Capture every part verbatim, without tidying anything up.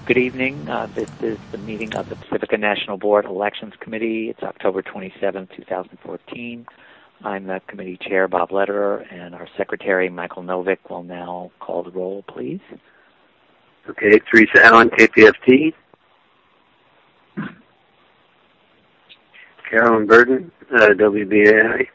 Good evening. Uh, this is the meeting of the Pacifica National Board Elections Committee. It's October twenty-seventh, two thousand fourteen. I'm the committee chair, Bob Lederer, and our secretary, Michael Novick, will now call the roll, please. Okay, Teresa Allen, K P F T. Carolyn Burton, uh, W B A I.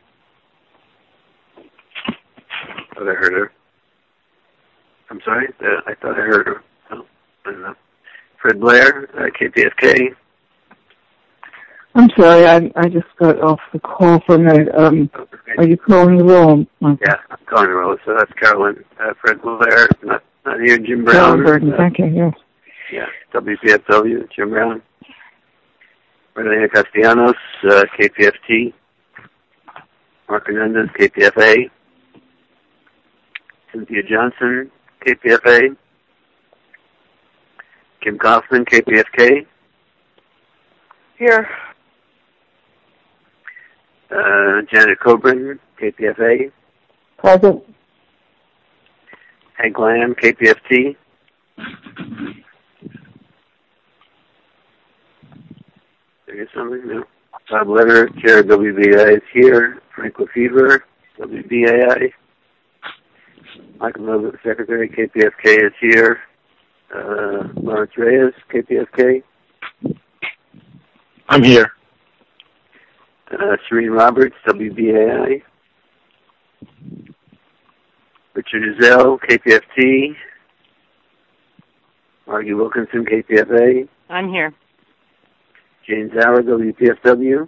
I thought I heard her. I'm sorry? Uh, I thought I heard her. Oh, I don't know. Fred Blair, uh, K P F K. I'm sorry, I I just got off the call for a minute. Um, okay. Are you calling the roll? Okay. Yeah, I'm calling the roll. So that's Carolyn, uh, Fred Blair, not, not here, Jim Brown. Carolyn Burton, uh, thank you, yes. Yeah, W P F W, Jim Brown. Renee Castellanos, uh, K P F T. Mark Hernandez, K P F A. Cynthia Johnson, K P F A. Kim Kaufman, K P F K. Here. Uh, Janet Coburn, K P F A. Present. Hank Lamb, K P F T. There is something? No. Bob Lederer, Chair of W B A I, is here. Frank Lefevre, W B A I. Michael Novick, Secretary, K P F K, is here. Uh, Lawrence Reyes, K P F K. I'm here. Uh, Serene Roberts, W B A I. Richard Ezell, K P F T. Margie Wilkinson, K P F A. I'm here. Jane Zauer, W P F W.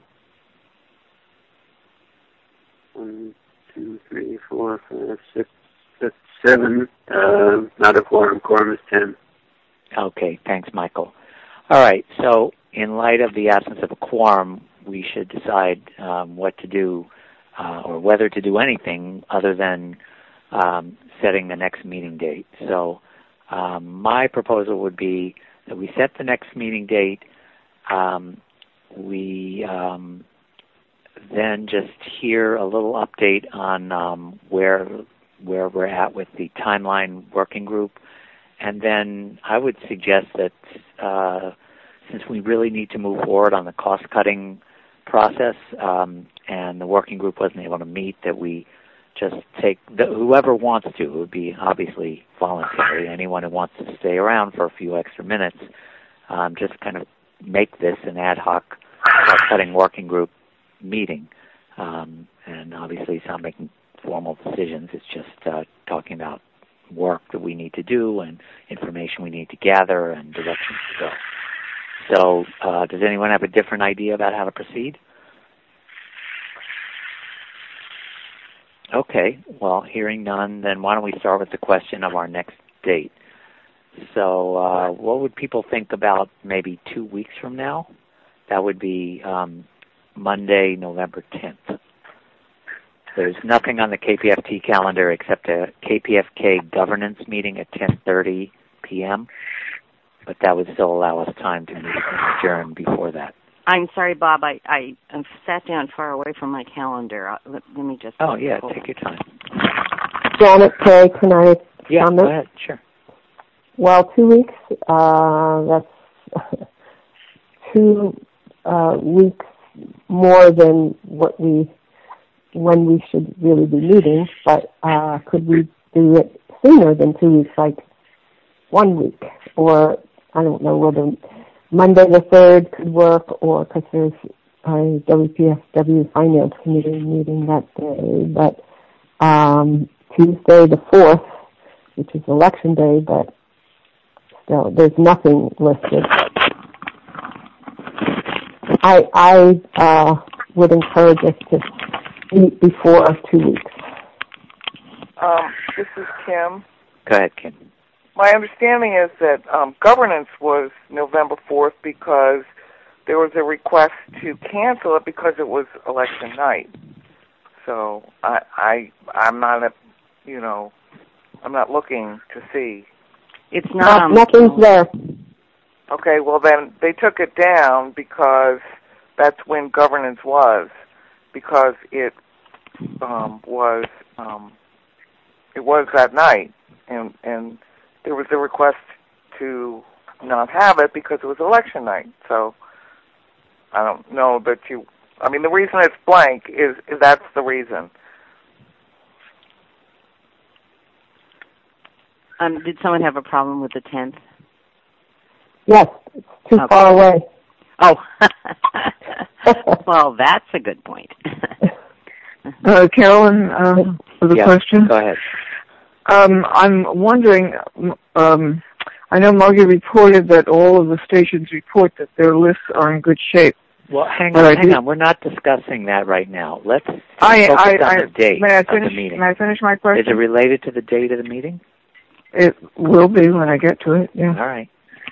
One, two, three, four, five, six, six, seven. Uh, not a quorum. Quorum is ten. Okay, thanks, Michael. All right, so in light of the absence of a quorum, we should decide um, what to do uh, or whether to do anything other than um, setting the next meeting date. So um, my proposal would be that we set the next meeting date. Um, we um, then just hear a little update on um, where where we're at with the timeline working group. And then I would suggest that uh, since we really need to move forward on the cost-cutting process um, and the working group wasn't able to meet, that we just take the, whoever wants to. It would be obviously voluntary. Anyone who wants to stay around for a few extra minutes, um, just kind of make this an ad hoc cost-cutting working group meeting. Um, and obviously it's not making formal decisions. It's just uh, talking about work that we need to do and information we need to gather and directions to go. So uh, does anyone have a different idea about how to proceed? Okay, well, hearing none, then why don't we start with the question of our next date. So uh, what would people think about maybe two weeks from now? That would be um, Monday, November tenth. There's nothing on the K P F T calendar except a K P F K governance meeting at ten thirty p.m., but that would still allow us time to meet and adjourn before that. I'm sorry, Bob. I, I I've sat down far away from my calendar. Let, let me just... Oh, yeah, take your time. Janet K., can I yeah, comment? Go ahead, sure. Well, two weeks, uh, that's two uh, weeks more than what we... when we should really be meeting, but uh, could we do it sooner than two weeks, like one week? Or, I don't know whether Monday the third could work, or because there's a W P F W Finance Committee meeting that day, but um, Tuesday the fourth, which is Election Day, but still, there's nothing listed. I, I uh, would encourage us to meet before two weeks. Um, this is Kim. Go ahead, Kim. My understanding is that um, governance was November fourth because there was a request to cancel it because it was election night. So I, I, I'm not, a, you know, I'm not looking to see. It's not. not nothing's there. Okay, well then they took it down because that's when governance was, because it um, was um, it was that night, and and there was a request to not have it because it was election night. So I don't know that you. I mean, the reason it's blank is, is that's the reason. Um, did someone have a problem with the tenth? Yes, it's too Okay. far away. Oh, well, that's a good point. Uh, Carolyn, uh, for the yeah, question. go ahead. Um, I'm wondering, um, I know Margie reported that all of the stations report that their lists are in good shape. Well, hang But on, I hang do- on. We're not discussing that right now. Let's I, focus I, on I, the date may I of finish, the meeting. May I finish my Is question? it related to the date of the meeting? It will be when I get to it, yeah. All right.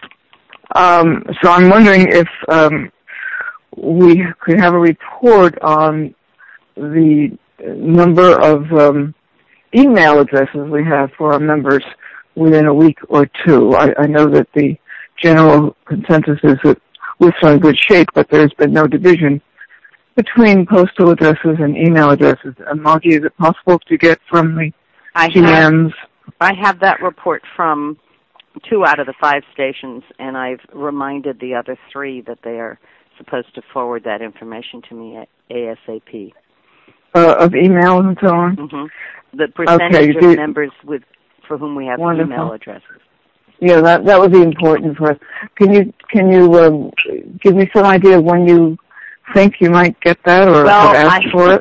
Um, so I'm wondering if um, we could have a report on the number of um, email addresses we have for our members within a week or two. I, I know that the general consensus is that we're still in good shape, but there's been no division between postal addresses and email addresses. And Margie, is it possible to get from the I G have, Ms? I have that report from two out of the five stations, and I've reminded the other three that they are supposed to forward that information to me at ASAP. Uh, of emails and so on? Mm-hmm. The percentage Okay, of members with for whom we have Wonderful. email addresses. Yeah, that that would be important for us. Can you can you um, give me some idea of when you think you might get that, or well, ask I, for it?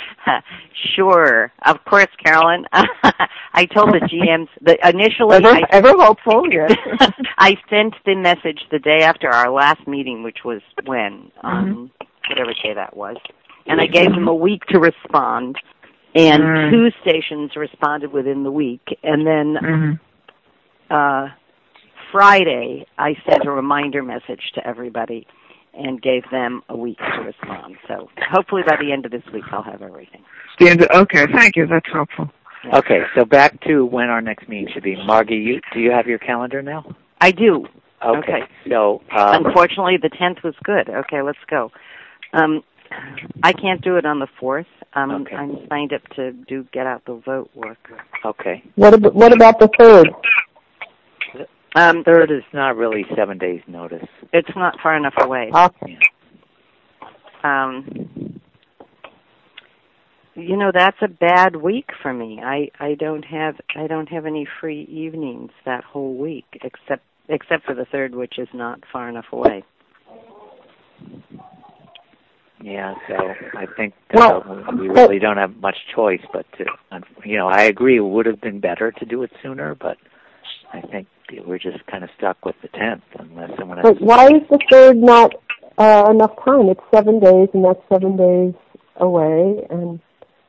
Sure, of course, Carolyn. I told the G Ms the initially. Ever, I, ever hopeful? Yes. I sent the message the day after our last meeting, which was when, um, Mm-hmm. whatever day that was, and I gave them a week to respond. And Mm. two stations responded within the week, and then. Mm-hmm. Uh, Friday, I sent a reminder message to everybody and gave them a week to respond. So hopefully by the end of this week, I'll have everything. The end of, okay, thank you. That's helpful. Yeah. Okay, so back to when our next meeting should be. Margie, you, do you have your calendar now? I do. Okay, Okay. so... Um, Unfortunately, the tenth was good. Okay, let's go. Um, I can't do it on the fourth. Um, Okay. I'm signed up to do get out the vote work. okay. What about, what about the third? Um, Third is not really seven days' notice. it's not far enough away. Okay. Um, you know, that's a bad week for me. I, I don't have I don't have any free evenings that whole week, except except for the third, which is not far enough away. Yeah, so I think Well, uh, we really don't have much choice but to, you know, I agree it would have been better to do it sooner, but I think we're just kind of stuck with the tenth unless someone has... But why is the third not uh, enough time? It's seven days, and that's seven days away, and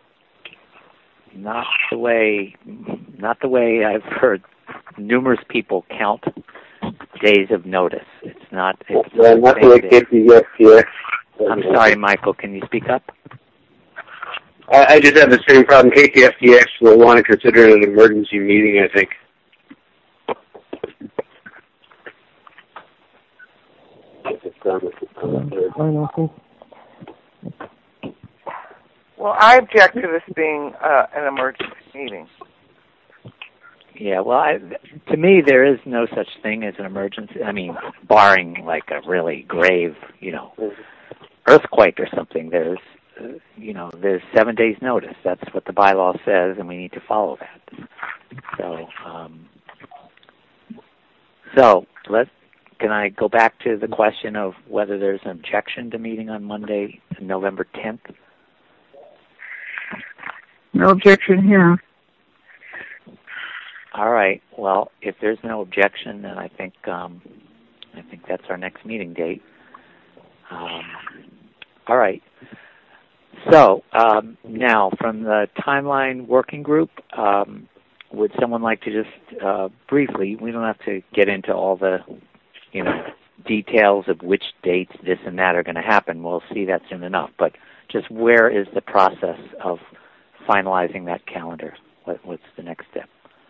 Not the way, not the way I've heard numerous people count days of notice. It's not... It's Well, not the way K P F T X. I'm sorry, Michael, can you speak up? I, I just have the same problem. K T F T X will want to consider it an emergency meeting, I think. I don't think. Well, I object to this being uh, an emergency meeting. Yeah, well, I, to me, there is no such thing as an emergency. I mean, barring like a really grave, you know, earthquake or something. There's, uh, you know, there's seven days notice. That's what the bylaw says, and we need to follow that. So, um, so let's. Can I go back to the question of whether there's an objection to meeting on Monday, November tenth? No objection here. All right. Well, if there's no objection, then I think um, I think that's our next meeting date. Um, all right. So um, now, from the timeline working group, um, would someone like to just uh, briefly? We don't have to get into all the, you know, details of which dates this and that are going to happen. We'll see that soon enough. But just where is the process of finalizing that calendar? What, what's the next step?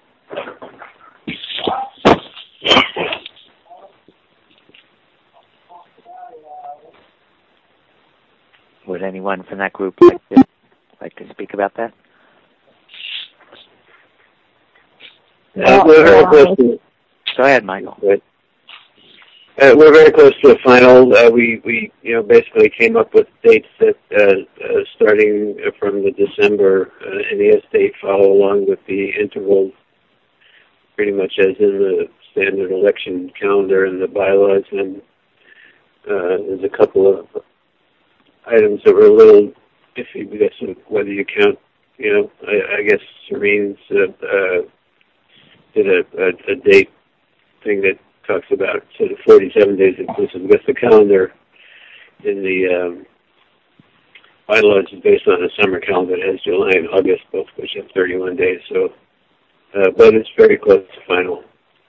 Would anyone from that group like to, like to speak about that? Uh, well, Uh, question. Go ahead, Michael. Uh, we're very close to a final. Uh, we, we, you know, basically came up with dates that, uh, uh, starting from the December uh, N E S date, follow along with the intervals, pretty much as in the standard election calendar and the bylaws. And uh, there's a couple of items that were a little iffy because of whether you count. You know, I, I guess Serene's uh, uh, did a, a, a date thing that talks about sort of forty-seven days inclusive, because the calendar in the um, bylaws is based on a summer calendar that has July and August, both which have thirty-one days. So, uh, but it's very close to final.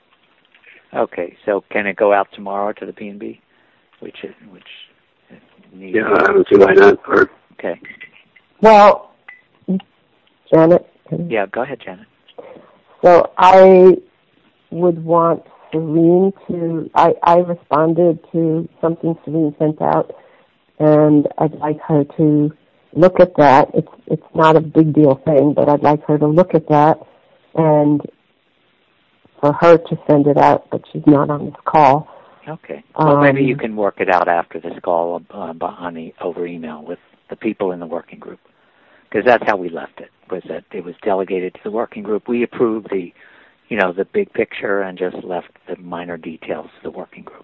Okay, so can it go out tomorrow to the P and B? Which is, which needs yeah, I don't see why not. Or okay. Well, Janet. Yeah, go ahead, Janet. So I would want Serene to, I, I responded to something Serene sent out, and I'd like her to look at that. It's it's not a big deal thing, but I'd like her to look at that and for her to send it out, but she's not on this call. Okay. Well, um, maybe you can work it out after this call uh, on the, over email with the people in the working group, because that's how we left it, was that it was delegated to the working group. We approved the you know, the big picture and just left the minor details to the working group.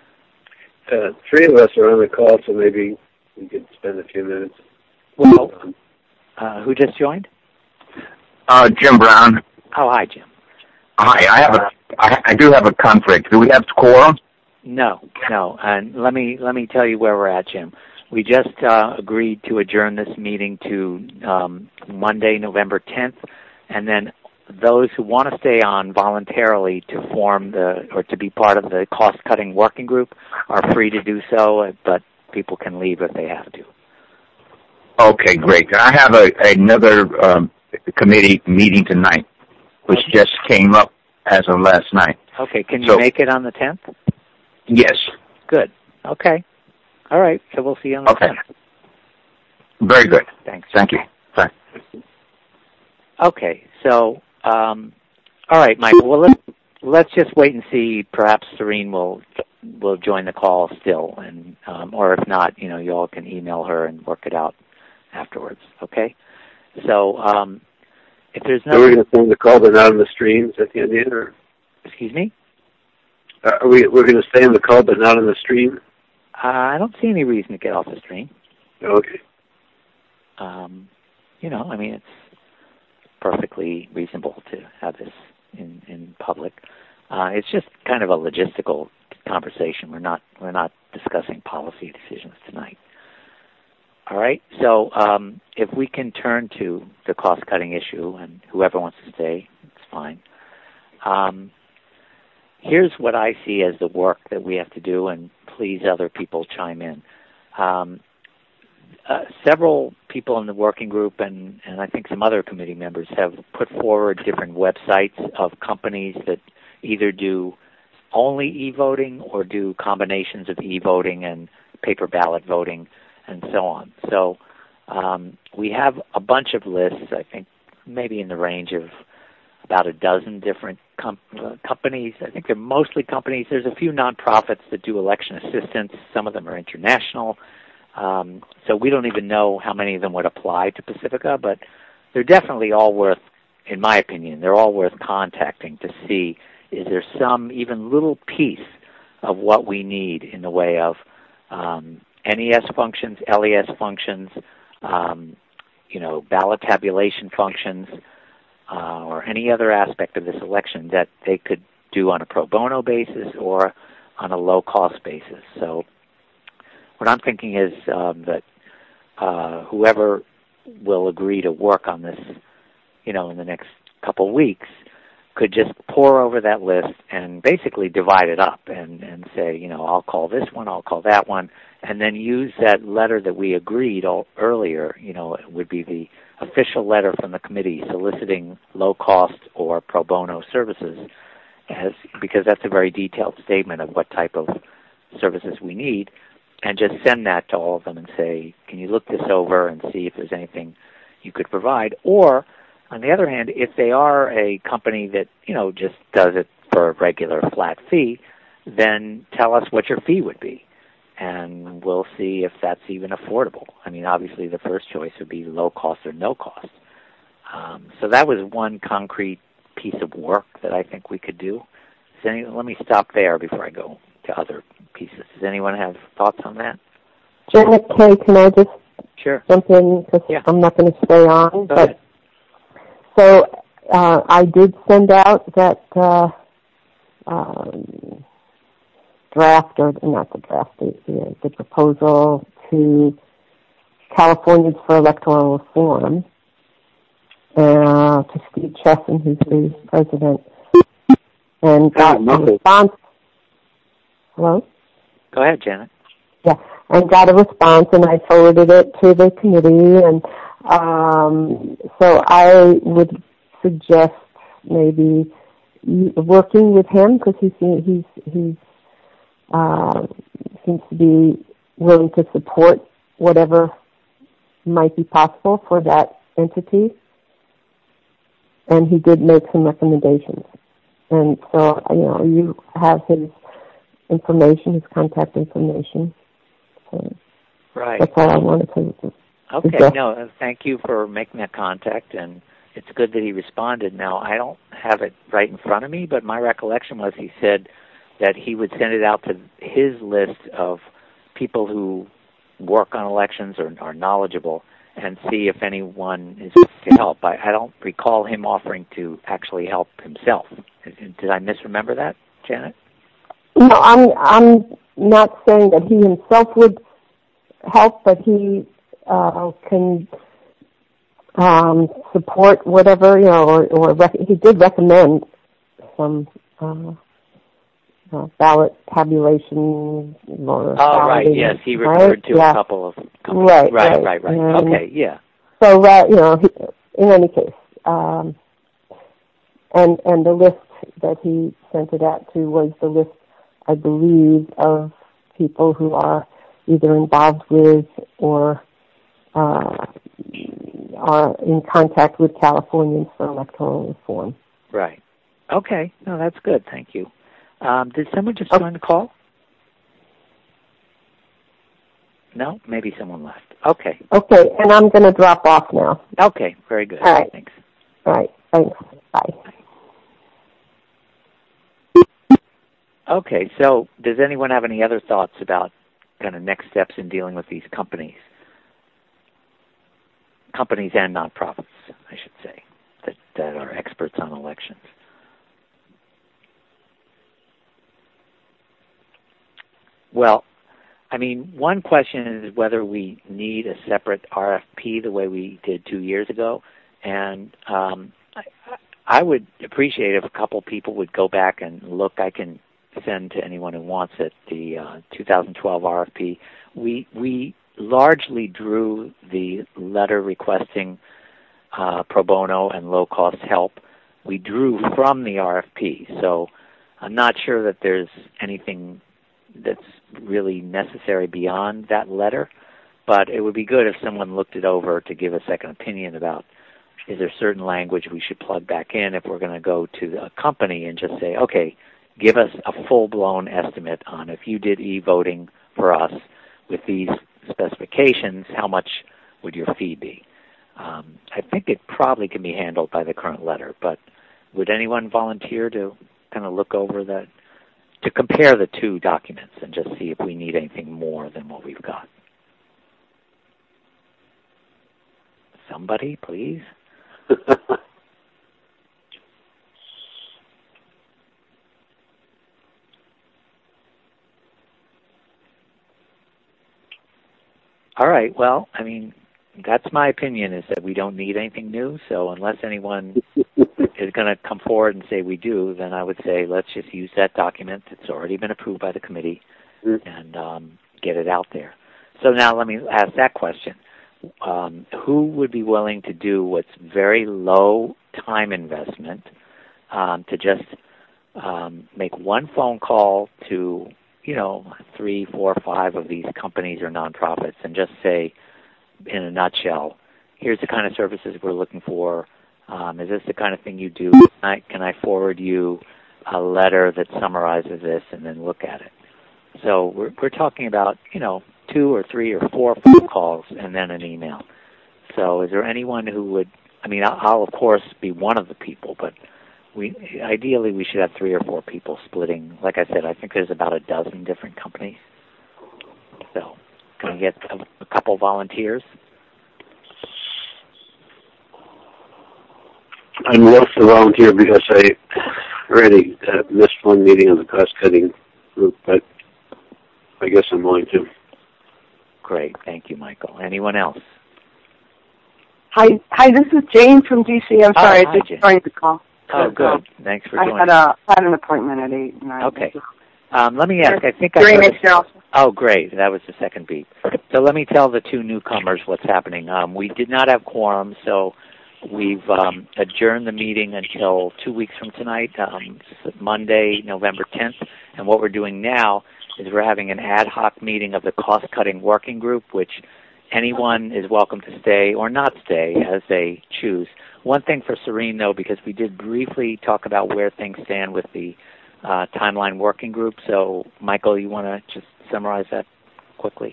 Uh, three of us are on the call, so maybe we could spend a few minutes. Well, uh, who just joined? Uh, Jim Brown. Oh, hi, Jim. Hi, I have a, I, I do have a conflict. Do we have quorum? No, no. And let me let me tell you where we're at, Jim. We just uh, agreed to adjourn this meeting to um, Monday, November tenth, and then those who want to stay on voluntarily to form the or to be part of the cost-cutting working group are free to do so, but people can leave if they have to. Okay, great. I have a, another um, committee meeting tonight, which okay. just came up as of last night. Okay, can you so, make it on the tenth? Yes. Good. Okay. All right, so we'll see you on the okay. tenth. Very good. Thanks. Thank you. Bye. Okay, so... Um, all right, Michael. Well, let's, let's just wait and see. Perhaps Serene will will join the call still, and um, or if not, you know, you all can email her and work it out afterwards. Okay. So, um, if there's no, so we're going to send the call, but not on the streams at the end of it, or excuse me. Uh, are we we're going to stay on the call, but not on the stream? Uh, I don't see any reason to get off the stream. Okay. Um, you know, I mean, it's perfectly reasonable to have this in, in public. Uh, it's just kind of a logistical conversation. We're not we're not discussing policy decisions tonight. All right. So um, if we can turn to the cost-cutting issue, and whoever wants to stay, it's fine. Um, here's what I see as the work that we have to do, and please, other people chime in. Um, Uh, several people in the working group and, and I think some other committee members have put forward different websites of companies that either do only e-voting or do combinations of e-voting and paper ballot voting and so on. So um, we have a bunch of lists, I think maybe in the range of about a dozen different com- uh, companies. I think they're mostly companies. There's a few nonprofits that do election assistance. Some of them are international. Um, so we don't even know how many of them would apply to Pacifica, but they're definitely all worth, in my opinion, they're all worth contacting to see, is there some even little piece of what we need in the way of um, N E S functions, L E S functions, um, you know, ballot tabulation functions, uh, or any other aspect of this election that they could do on a pro bono basis or on a low-cost basis. So what I'm thinking is um, that uh, whoever will agree to work on this, you know, in the next couple weeks, could just pour over that list and basically divide it up and, and say, you know, I'll call this one, I'll call that one, and then use that letter that we agreed all, earlier, you know, it would be the official letter from the committee soliciting low-cost or pro bono services, as because that's a very detailed statement of what type of services we need, and just send that to all of them and say, can you look this over and see if there's anything you could provide? Or, on the other hand, if they are a company that, you know, just does it for a regular flat fee, then tell us what your fee would be, and we'll see if that's even affordable. I mean, obviously the first choice would be low cost or no cost. Um, so that was one concrete piece of work that I think we could do. Does any, let me stop there before I go to other pieces. Does anyone have thoughts on that? Janet K., can I just sure. jump in? Because yeah. I'm not going to stay on. Go but ahead. So uh, I did send out that uh, um, draft, or not the draft, the, the, the proposal to Californians for Electoral Reform, uh, to Steve Chesson, who's the president, and got a response. Hello? Go ahead, Janet. Yeah, and got a response, and I forwarded it to the committee, and um, so I would suggest maybe working with him, because he he's he's uh, seems to be willing to support whatever might be possible for that entity, and he did make some recommendations. And so, you know, you have his information, his contact information. So right. That's all I wanted to do. Okay, suggest. no, thank you for making that contact, and it's good that he responded. Now, I don't have it right in front of me, but my recollection was he said that he would send it out to his list of people who work on elections or are knowledgeable and see if anyone is to help. I, I don't recall him offering to actually help himself. Did I misremember that, Janet? No, I'm I'm not saying that he himself would help, but he uh, can um, support whatever, you know, or, or rec- he did recommend some uh, uh, ballot tabulation or oh, right, yes, he referred right? to yeah. a couple of companies. Right, right, right, right, right. right. Okay, yeah. So, uh, you know, he, in any case, um, and and the list that he sent it out to was the list, I believe, of people who are either involved with or uh, are in contact with Californians for Electoral Reform. Right. Okay. No, that's good. Thank you. Um, did someone just oh. join the call? No? Maybe someone left. Okay. Okay, and I'm going to drop off now. Okay. Very good. All right. Thanks. All right. Thanks. Bye. Okay. So does anyone have any other thoughts about kind of next steps in dealing with these companies? Companies and nonprofits, I should say, that, that are experts on elections. Well, I mean, one question is whether we need a separate R F P the way we did two years ago. And um, I, I would appreciate if a couple people would go back and look. I can send to anyone who wants it the uh, two thousand twelve R F P. We we largely drew the letter requesting uh, pro bono and low-cost help. We drew from the R F P, so I'm not sure that there's anything that's really necessary beyond that letter, but it would be good if someone looked it over to give a second opinion about is there certain language we should plug back in if we're going to go to a company and just say, okay, give us a full-blown estimate on if you did e-voting for us with these specifications, how much would your fee be? Um, I think it probably can be handled by the current letter, but would anyone volunteer to kind of look over that, to compare the two documents and just see if we need anything more than what we've got? Somebody, please? All right, well, I mean, that's my opinion, is that we don't need anything new, so unless anyone is going to come forward and say we do, then I would say let's just use that document that's already been approved by the committee and um, get it out there. So now let me ask that question. Um, who would be willing to do what's very low time investment um, to just um, make one phone call to, you know, three, four, five of these companies or nonprofits and just say, in a nutshell, here's the kind of services we're looking for. Um, is this the kind of thing you do? Can I, can I forward you a letter that summarizes this and then look at it. So we're, we're talking about, you know, two or three or four phone calls and then an email. So is there anyone who would, I mean, I'll, I'll of course be one of the people, but we ideally we should have three or four people splitting. Like I said, I think there's about a dozen different companies. So can we get a, a couple volunteers? I'd love to volunteer because I already uh, missed one meeting of the cost-cutting group, but I guess I'm willing to. Great. Thank you, Michael. Anyone else? Hi, hi. This is Jane from D C. I'm sorry, oh, I just Jane. joined the call. Oh, good. Um, Thanks for joining. I had, a, had an appointment at eight. And I okay. Um, let me ask. I think I During heard Michelle. Oh, great. That was the second beat. So let me tell the two newcomers what's happening. Um, we did not have quorum, so we've um, adjourned the meeting until two weeks from tonight, um, Monday, November tenth. And what we're doing now is we're having an ad hoc meeting of the cost-cutting working group, which anyone is welcome to stay or not stay as they choose. One thing for Serene, though, because we did briefly talk about where things stand with the uh, timeline working group. So, Michael, you want to just summarize that quickly?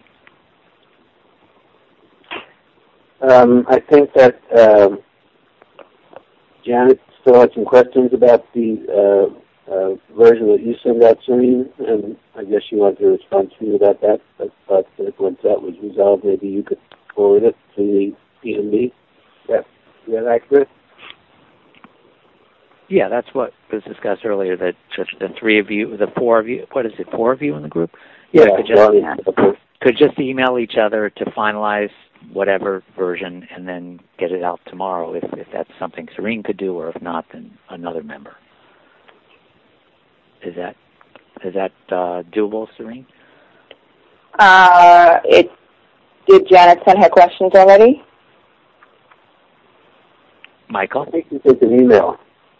Um, I think that um, Janet still had some questions about the uh, uh, version that you sent out, Serene, and I guess you wanted to respond to me about that. I thought that once that was resolved, maybe you could forward it to the P M B. Yeah. Is that accurate? Yeah, that's what was discussed earlier, that just the three of you, the four of you, what is it, four of you in the group? Yeah, could just, well, could just email each other to finalize whatever version and then get it out tomorrow if, if that's something Serene could do, or if not, then another member. Is that is that uh, doable, Serene? Uh, it, did Janet send her questions already? Michael? I think you sent an email.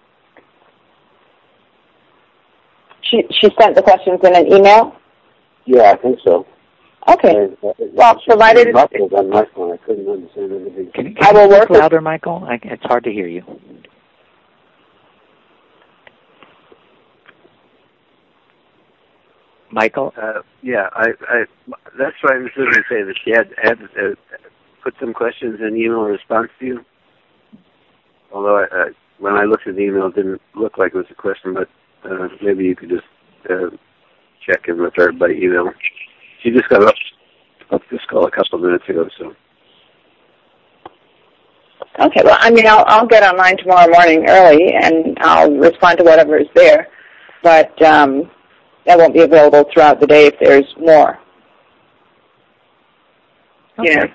She she sent the questions in an email? Yeah, I think so. Okay. And, uh, well, provided it's... on my phone, I couldn't understand anything. Can, can I will you work speak louder, Michael? I, it's hard to hear you. Michael? Uh, yeah, I, I, that's what I was going to say, that she had, had uh, put some questions in email response to you. Although I, uh, when I looked at the email, it didn't look like it was a question, but uh, maybe you could just uh, check in with her by email. She just got up, up this call a couple of minutes ago, so. Okay, well, I mean, I'll, I'll get online tomorrow morning early, and I'll respond to whatever is there. But um, that won't be available throughout the day if there's more. Okay. You know.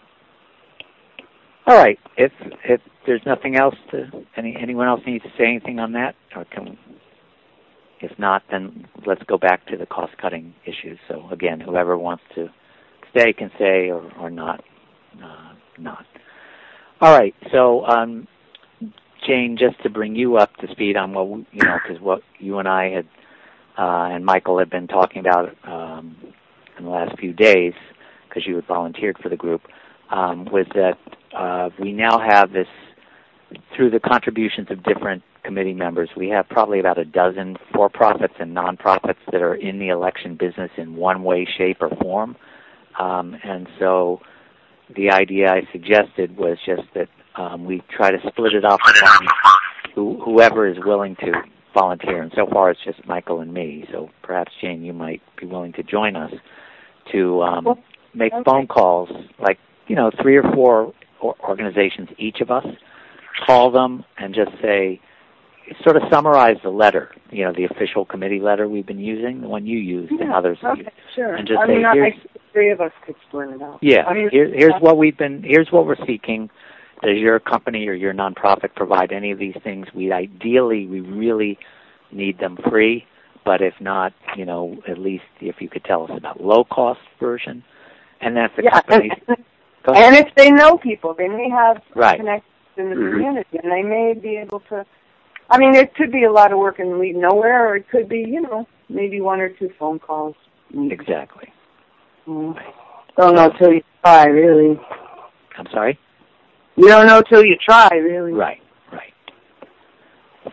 All right. If if there's nothing else to any anyone else needs to say anything on that, or can, if not, then let's go back to the cost cutting issues. So again, whoever wants to stay can stay, or or not, uh, not. All right. So um, Jane, just to bring you up to speed on what we, you know, because what you and I had uh, and Michael had been talking about um, in the last few days, because you had volunteered for the group, um, was that uh, we now have this, through the contributions of different committee members, we have probably about a dozen for-profits and non-profits that are in the election business in one way, shape, or form. Um, and so the idea I suggested was just that um, we try to split it up among who, whoever is willing to volunteer. And so far it's just Michael and me. So perhaps, Jane, you might be willing to join us to um, make okay. phone calls, like, you know, three or four organizations, each of us, call them and just say, sort of summarize the letter, you know, the official committee letter we've been using, the one you used yeah, and others okay, used. Sure. And just I say, mean, here's, I, three of us could split it out. Yeah, I mean, here, here's what we've been, here's what we're seeking. Does your company or your nonprofit provide any of these things? We ideally, we really need them free, but if not, you know, at least if you could tell us about low-cost version. And then if the yeah, company... and, and if they know people, they may have right. connections in the community, and they may be able to... I mean, it could be a lot of work and lead nowhere, or it could be, you know, maybe one or two phone calls. Exactly. Mm. Don't know till you try, really. I'm sorry? You don't know till you try, really. Right, right.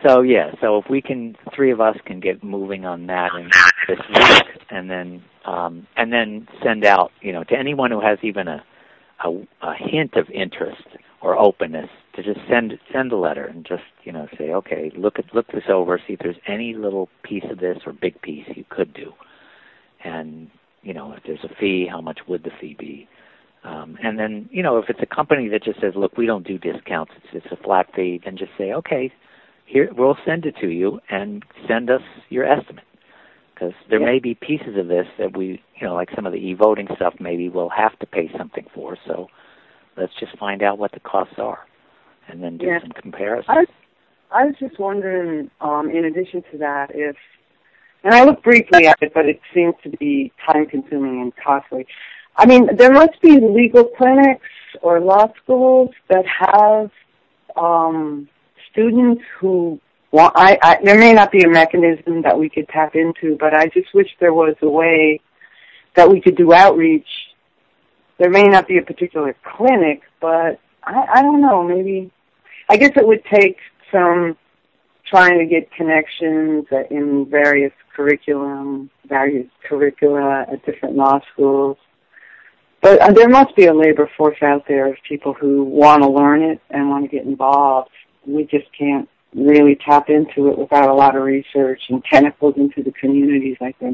So yeah, so if we can, three of us can get moving on that in this week, and then um, and then send out, you know, to anyone who has even a, a a hint of interest or openness, to just send send a letter and just, you know, say, okay, look at look this over, see if there's any little piece of this or big piece you could do, and you know, if there's a fee, how much would the fee be? Um, and then, you know, if it's a company that just says, look, we don't do discounts, it's, it's a flat fee, then just say, okay, here, we'll send it to you and send us your estimate. Because there yeah. may be pieces of this that we, you know, like some of the e-voting stuff, maybe we'll have to pay something for. So let's just find out what the costs are and then do yeah. some comparisons. I was, I was just wondering, um, in addition to that, if, and I looked briefly at it, but it seems to be time-consuming and costly. I mean, there must be legal clinics or law schools that have um, students who want, I, I, there may not be a mechanism that we could tap into, but I just wish there was a way that we could do outreach. There may not be a particular clinic, but I, I don't know, maybe, I guess it would take some trying to get connections in various curriculum, various curricula at different law schools. But uh, there must be a labor force out there of people who want to learn it and want to get involved. We just can't really tap into it without a lot of research and tentacles into the communities, I think.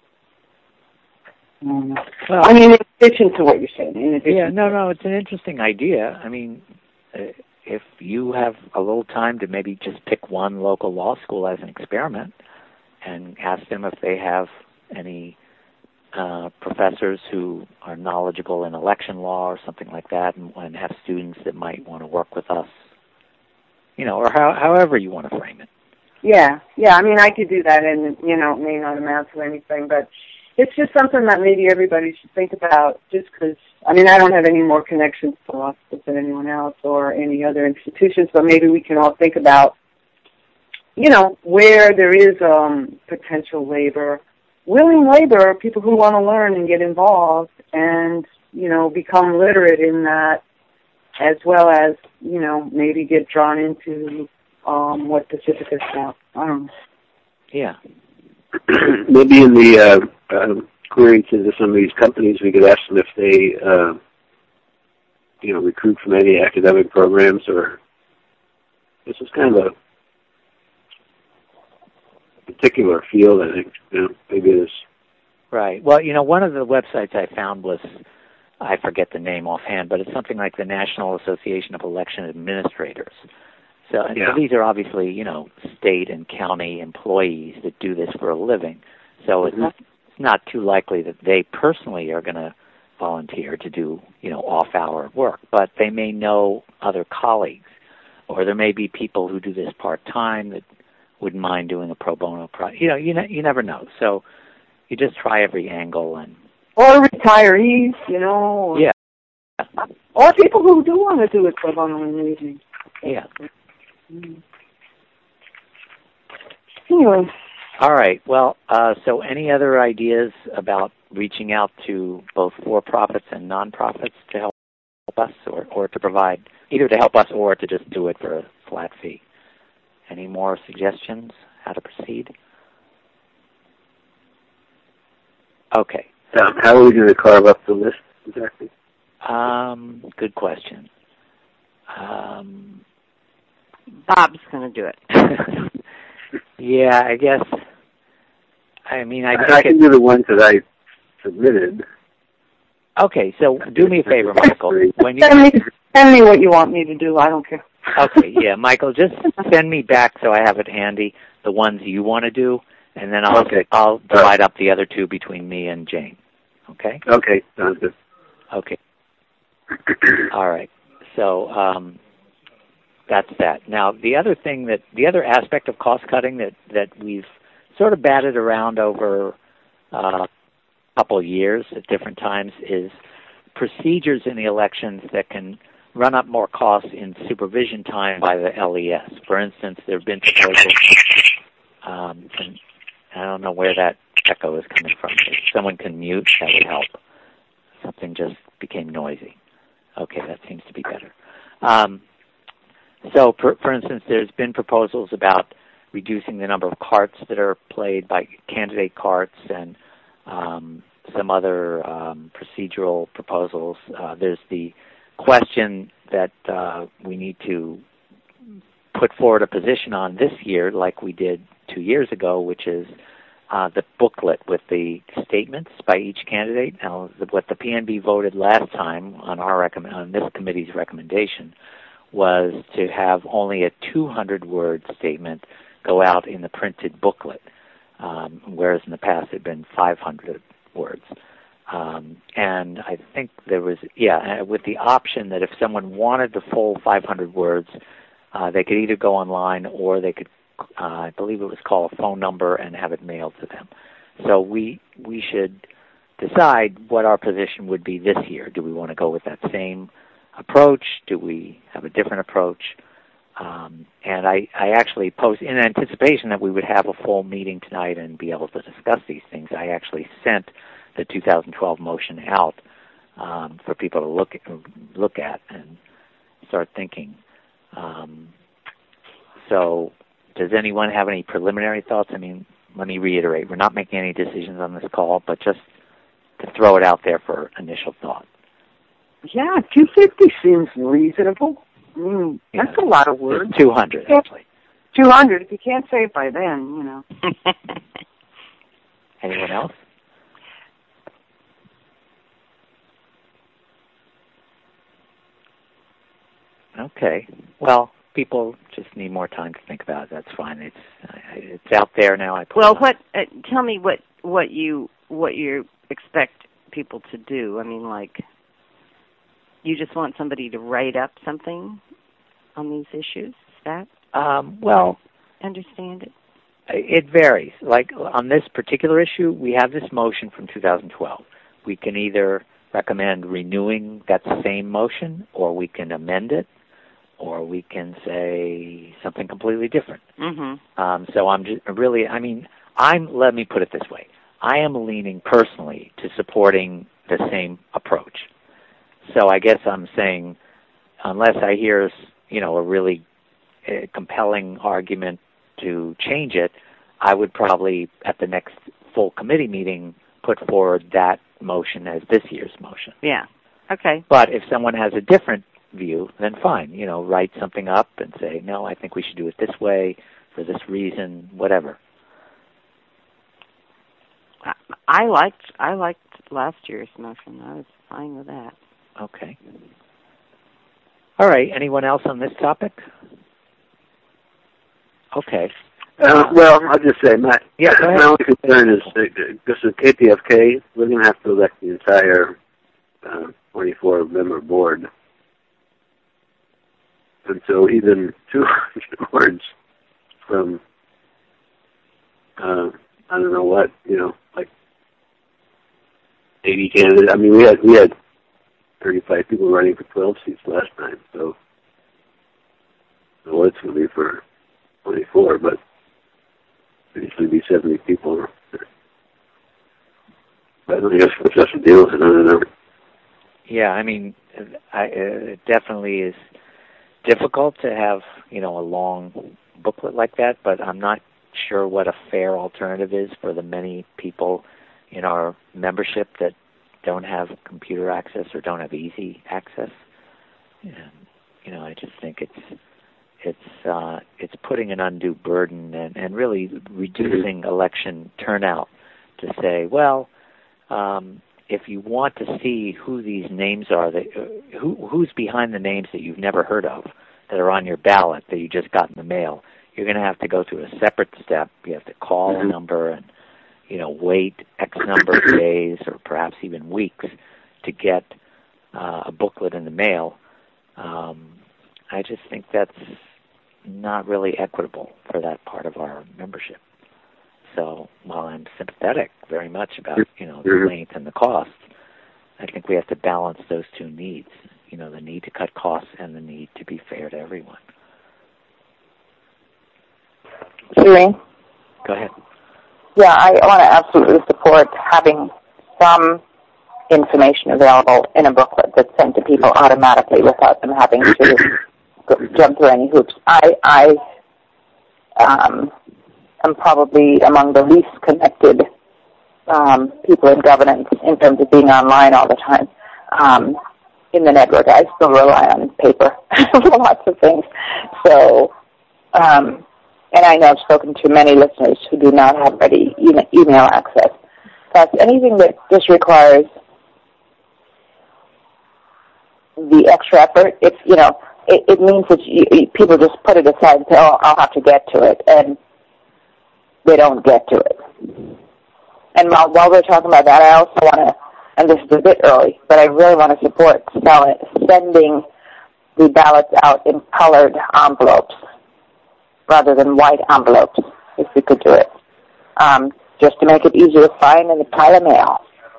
Um, well, I mean, in addition to what you're saying. In addition yeah, no, no, it's an interesting idea. I mean, uh, if you have a little time to maybe just pick one local law school as an experiment and ask them if they have any Uh, professors who are knowledgeable in election law or something like that, and, and have students that might want to work with us, you know, or how, however you want to frame it. Yeah, yeah, I mean, I could do that, and, you know, it may not amount to anything, but it's just something that maybe everybody should think about, just because, I mean, I don't have any more connections to law schools than anyone else or any other institutions, but maybe we can all think about, you know, where there is um, potential labor, willing labor, people who want to learn and get involved and, you know, become literate in that, as well as, you know, maybe get drawn into um, what Pacifica is about. I don't know. Yeah. Maybe in the uh, uh, query to some of these companies, we could ask them if they, uh, you know, recruit from any academic programs, or this is kind of a particular field, I think. You know, maybe it is. Right. Well, you know, one of the websites I found was, I forget the name offhand, but it's something like the National Association of Election Administrators. So, and yeah. so these are obviously, you know, state and county employees that do this for a living. So it's, Mm-hmm. it's not too likely that they personally are going to volunteer to do, you know, off-hour work, but they may know other colleagues, or there may be people who do this part-time that wouldn't mind doing a pro bono project. You know, you ne- you never know. So you just try every angle and. Or retirees, you know. Or, yeah. Or people who do want to do it pro bono in the evening. Yeah. Mm. Anyway. All right. Well, uh, so any other ideas about reaching out to both for-profits and non-profits to help us, or, or to provide, either to help us or to just do it for a flat fee? Any more suggestions how to proceed? Okay. Um, how are we going to carve up the list exactly? Um, good question. Um, Bob's going to do it. yeah, I guess. I mean, I, I, I can do the ones that I submitted. Okay, so do me a favor, Michael. When you send, me, send me what you want me to do. I don't care. Okay, yeah, Michael, just send me back so I have it handy, the ones you want to do, and then I'll okay. I'll divide up the other two between me and Jane. Okay? Okay, sounds good. Okay. All right. So um, that's that. Now, the other thing that, the other aspect of cost cutting that, that we've sort of batted around over uh, a couple of years at different times is procedures in the elections that can run up more costs in supervision time by the L E S. For instance, there have been proposals, um, and I don't know where that echo is coming from. If someone can mute, that would help. Something just became noisy. Okay, that seems to be better. Um, So, for, for instance, there's been proposals about reducing the number of carts that are played by candidate carts and um, some other um, procedural proposals. Uh, there's the question that uh, we need to put forward a position on this year like we did two years ago, which is uh, the booklet with the statements by each candidate. Now, the, what the P N B voted last time on our recommend, on this committee's recommendation was to have only a two hundred word statement go out in the printed booklet, um, whereas in the past it had been five hundred words. Um, and I think there was, yeah, with the option that if someone wanted the full five hundred words, uh, they could either go online or they could, uh, I believe it was call a phone number and have it mailed to them. So we we should decide what our position would be this year. Do we want to go with that same approach? Do we have a different approach? Um, and I, I actually post, in anticipation that we would have a full meeting tonight and be able to discuss these things, I actually sent the two thousand twelve motion out um, for people to look at, look at and start thinking. Um, so does anyone have any preliminary thoughts? I mean, let me reiterate, we're not making any decisions on this call, but just to throw it out there for initial thought. Yeah, two fifty seems reasonable. I mean, that's yeah. a lot of words. two hundred, actually. two hundred. If you can't say it by then, you know. Anyone else? Okay. Well, people just need more time to think about it. That's fine. It's it's out there now. I put well, what? Uh, tell me what what you what you expect people to do. I mean, like, you just want somebody to write up something on these issues? Is that? Um, well, understand it. It varies. Like on this particular issue, we have this motion from two thousand twelve. We can either recommend renewing that same motion, or we can amend it, or we can say something completely different. Mm-hmm. Um, so I'm just really, I mean, I'm. Let me put it this way: I am leaning personally to supporting the same approach. So I guess I'm saying, unless I hear, you know, a really uh, compelling argument to change it, I would probably, at the next full committee meeting, put forward that motion as this year's motion. Yeah. Okay. But if someone has a different view, then fine. You know, write something up and say, no, I think we should do it this way for this reason, whatever. I, I liked I liked last year's motion. I was fine with that. Okay. All right. Anyone else on this topic? Okay. Uh, well, I'll just say my yeah, my only concern is this is K P F K. We're going to have to elect the entire uh, twenty-four member board, and so even two hundred words from uh, I don't know what, you know, like eighty candidates. I mean, we had we had thirty-five people running for twelve seats last time, so so it's going to be for twenty-four, but it's going to be seventy people. But I guess what's just the deal? I don't know. Yeah, I mean, I, it definitely is difficult to have, you know, a long booklet like that, but I'm not sure what a fair alternative is for the many people in our membership that don't have computer access or don't have easy access. And, you know, I just think it's it's uh, it's putting an undue burden and, and really reducing election turnout to say, well, um, if you want to see who these names are, that uh, who who's behind the names that you've never heard of that are on your ballot that you just got in the mail, you're going to have to go through a separate step. You have to call a number and, you know, wait X number of days or perhaps even weeks to get uh, a booklet in the mail. Um, I just think that's not really equitable for that part of our membership. So while I'm sympathetic very much about, you know, the length and the cost, I think we have to balance those two needs, you know, the need to cut costs and the need to be fair to everyone. Serene? Go ahead. Yeah, I want to absolutely support having some information available in a booklet that's sent to people automatically without them having to jump through any hoops. I, I um, am probably among the least connected um, people in governance in terms of being online all the time. Um, in the network, I still rely on paper for lots of things. So, um, and I know I've spoken to many listeners who do not have ready e- email access. Plus, anything that just requires the extra effort, it's, you know, it, it means that you, people just put it aside and say, oh, I'll have to get to it, and they don't get to it. And while, while we're talking about that, I also want to, and this is a bit early, but I really want to support sending the ballots out in colored envelopes rather than white envelopes, if we could do it, um, just to make it easier to find in the pile of mail.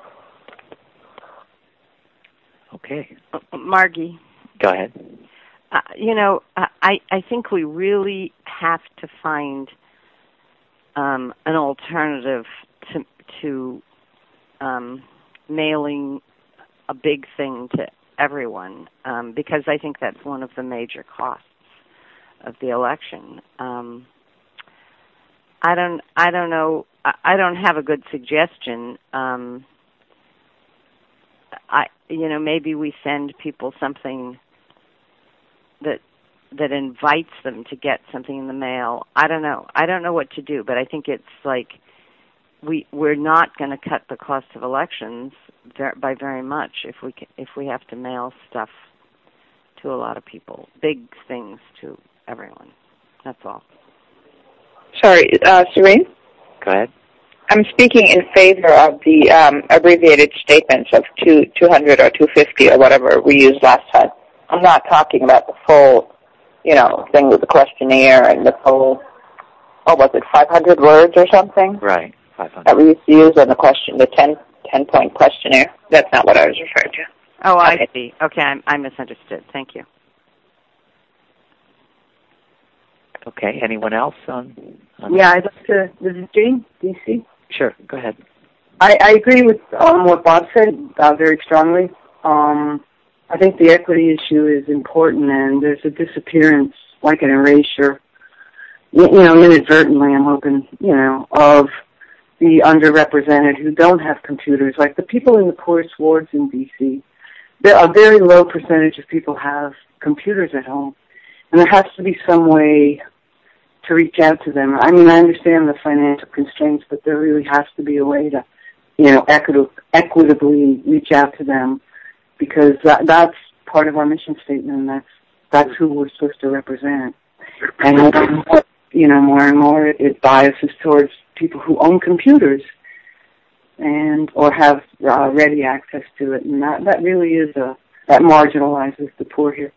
Okay. Margie. Go ahead. Uh, you know, I, I think we really have to find um, an alternative to, to um, mailing a big thing to everyone, um, because I think that's one of the major costs of the election. Um, I don't, I don't know. I, I don't have a good suggestion. Um, I, you know, maybe we send people something that that invites them to get something in the mail. I don't know. I don't know what to do, but I think it's like we we're not going to cut the cost of elections by very much if we can, if we have to mail stuff to a lot of people, big things to everyone. That's all. Sorry, uh, Serene? Go ahead. I'm speaking in favor of the um, abbreviated statements of two, 200 or two fifty or whatever we used last time. I'm not talking about the full, you know, thing with the questionnaire and the full, what was it, five hundred words or something? Right, five hundred. That we used to use on the question, the ten, ten-point questionnaire. That's not what I was referring to. Oh, I okay. see. Okay, I, I misunderstood. Thank you. Okay, anyone else on? on yeah, I'd like to, this is Jane, D C. Sure, go ahead. I, I agree with um, what Bob said uh, very strongly. Um, I think the equity issue is important, and there's a disappearance, like an erasure, you, you know, inadvertently, I'm hoping, you know, of the underrepresented who don't have computers, like the people in the poorest wards in D C. There, a very low percentage of people have computers at home, and there has to be some way to reach out to them. I mean, I understand the financial constraints, but there really has to be a way to, you know, equit- equitably reach out to them, because that, that's part of our mission statement, and that's that's who we're supposed to represent. And more and more, you know, more and more, it, it biases towards people who own computers and or have uh, ready access to it, and that that really is a that marginalizes the poor here.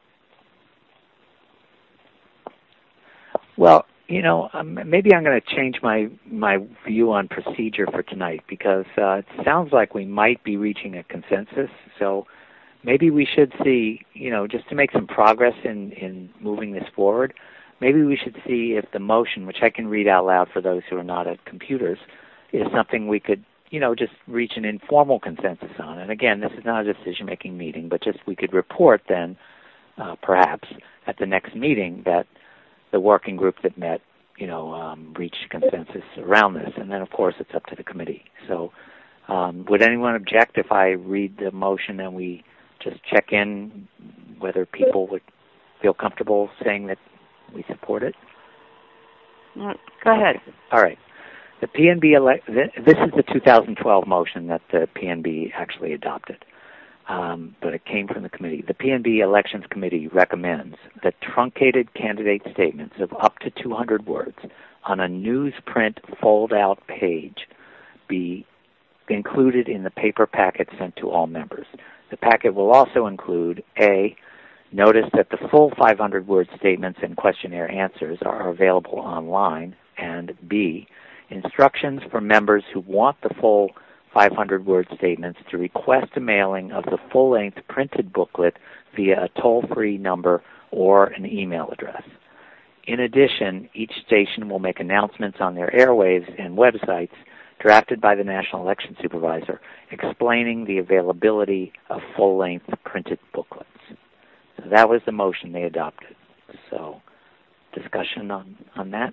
Well, you know, um, maybe I'm going to change my, my view on procedure for tonight, because uh, it sounds like we might be reaching a consensus. So maybe we should see, you know, just to make some progress in, in moving this forward, maybe we should see if the motion, which I can read out loud for those who are not at computers, is something we could, you know, just reach an informal consensus on. And again, this is not a decision-making meeting, but just we could report then, uh, perhaps, at the next meeting that the working group that met, you know, um, reached consensus around this. And then, of course, it's up to the committee. So um, would anyone object if I read the motion and we just check in whether people would feel comfortable saying that we support it? Go ahead. All right. The P N B, ele- this is the two thousand twelve motion that the P N B actually adopted. Um, but it came from the committee. The P N B Elections Committee recommends that truncated candidate statements of up to two hundred words on a newsprint fold-out page be included in the paper packet sent to all members. The packet will also include, A, notice that the full five hundred word statements and questionnaire answers are available online, and B, instructions for members who want the full five hundred word statements to request a mailing of the full-length printed booklet via a toll-free number or an email address. In addition, each station will make announcements on their airwaves and websites drafted by the National Election Supervisor explaining the availability of full-length printed booklets. So that was the motion they adopted. So, discussion on, on that?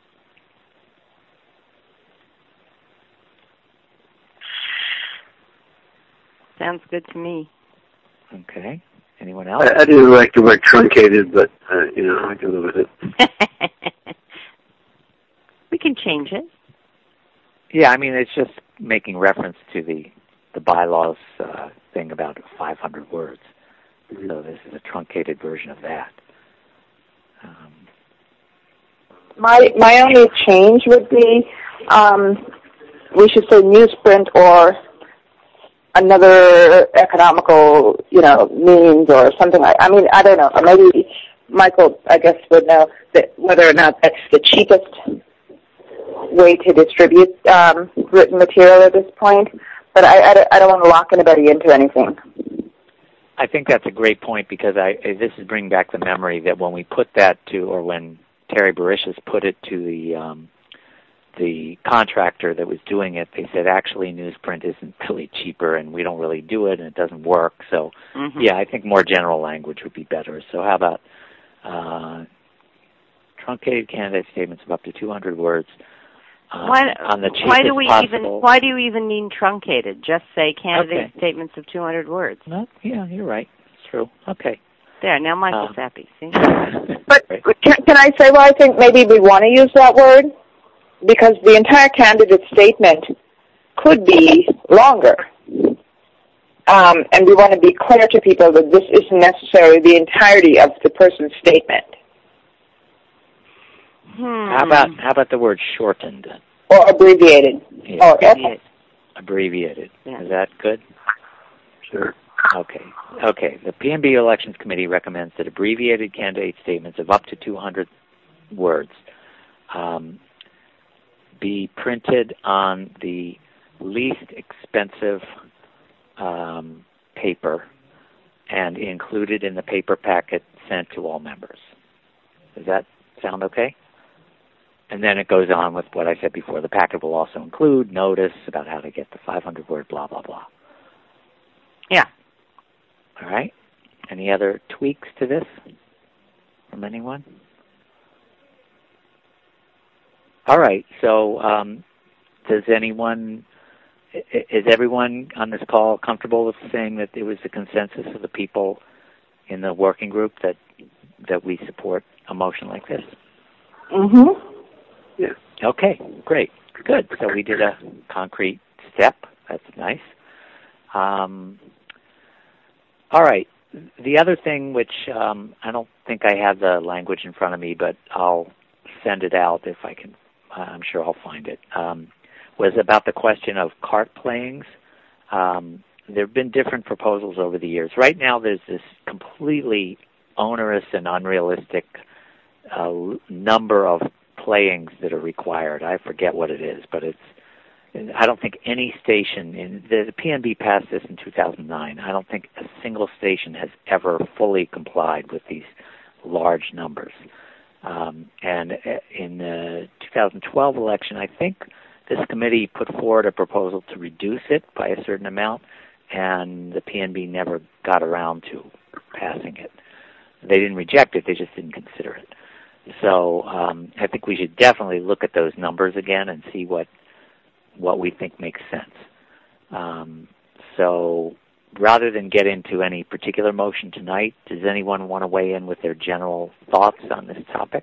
Sounds good to me. Okay. Anyone else? I, I do like the word truncated, but, uh, you know, I can live with it. We can change it. Yeah, I mean, it's just making reference to the, the bylaws uh, thing about five hundred words. Mm-hmm. So this is a truncated version of that. Um, my my only change would be um, we should say newsprint or another economical, you know, means or something like. I mean, I don't know. Maybe Michael, I guess, would know that whether or not that's the cheapest way to distribute um, written material at this point. But I, I, don't, I don't want to lock anybody into anything. I think that's a great point because I this is bringing back the memory that when we put that to, or when Terry Barishas put it to the um, the contractor that was doing it, they said actually newsprint isn't really cheaper and we don't really do it and it doesn't work. So mm-hmm. yeah, I think more general language would be better. So how about uh, truncated candidate statements of up to two hundred words. Uh, why, on the cheapest why do we possible. even? Why do you even mean truncated? Just say candidate okay. statements of two hundred words. No, yeah, you're right. It's true. Okay. There. Now Michael's uh, happy. See. But can, can I say why I think maybe we want to use that word? Because the entire candidate statement could be longer, um, and we want to be clear to people that this isn't necessarily the entirety of the person's statement. Hmm. How about how about the word shortened? Or abbreviated. Yeah. Or abbreviated. Abbreviated. Yeah. Is that good? Sure. Okay. Okay. The P M B Elections Committee recommends that abbreviated candidate statements of up to two hundred words um, be printed on the least expensive um, paper and included in the paper packet sent to all members. Does that sound okay? And then it goes on with what I said before. The packet will also include notice about how to get the five hundred word blah, blah, blah. Yeah. All right. Any other tweaks to this from anyone? All right. So um, does anyone, is everyone on this call comfortable with saying that it was the consensus of the people in the working group that that we support a motion like this? Mm-hmm. Yeah. Okay, great. Good. So we did a concrete step. That's nice. Um, all right. The other thing, which um, I don't think I have the language in front of me, but I'll send it out if I can. I'm sure I'll find it, um, was about the question of cart playings. Um, there have been different proposals over the years. Right now there's this completely onerous and unrealistic uh, number of playings that are required. I forget what it is, but it's, I don't think any station, in the, the P N B passed this in two thousand nine, I don't think a single station has ever fully complied with these large numbers. Um, and in the two thousand twelve election, I think this committee put forward a proposal to reduce it by a certain amount, and the P N B never got around to passing it. They didn't reject it, they just didn't consider it. So um, I think we should definitely look at those numbers again and see what what we think makes sense. Um, so rather than get into any particular motion tonight, does anyone want to weigh in with their general thoughts on this topic?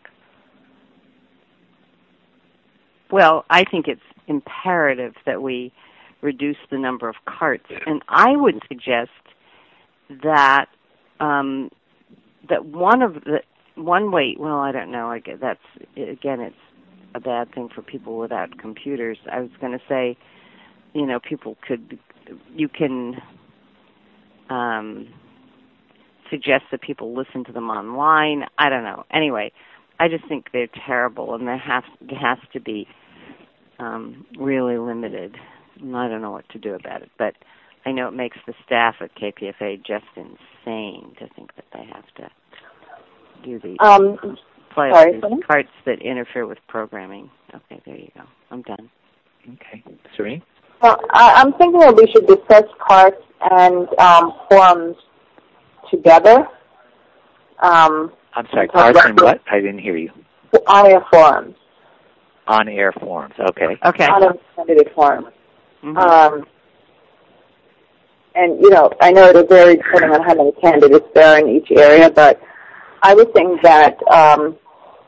Well, I think it's imperative that we reduce the number of carts, and I would suggest that um, that one of the one way. Well, I don't know. I guess that's again, it's a bad thing for people without computers. I was going to say, you know, people could, you can um, suggest that people listen to them online. I don't know. Anyway, I just think they're terrible, and there has there has to be um, really limited. And I don't know what to do about it, but I know it makes the staff at K P F A just insane to think that they have to do these. Um, Play Sorry, with these carts that interfere with programming. Okay, there you go. I'm done. Okay. Serene? Well, I, I'm thinking that we should discuss carts and um, forums together Um, I'm sorry, Carson, what? I didn't hear you. On-air forums. On-air forums, okay. Okay. On-air candidate forums. Mm-hmm. Um, and, you know, I know it'll vary depending on how many candidates there are in each area, but I would think that um,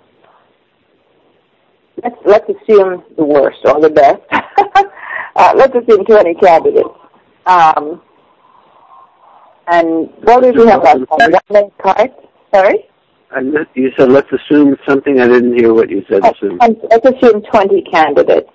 let's, let's assume the worst or the best. uh, let's assume twenty candidates. Um, and what did we have last time? One minute card? Sorry? And you said let's assume something. I didn't hear what you said. Assume. Let's assume twenty candidates.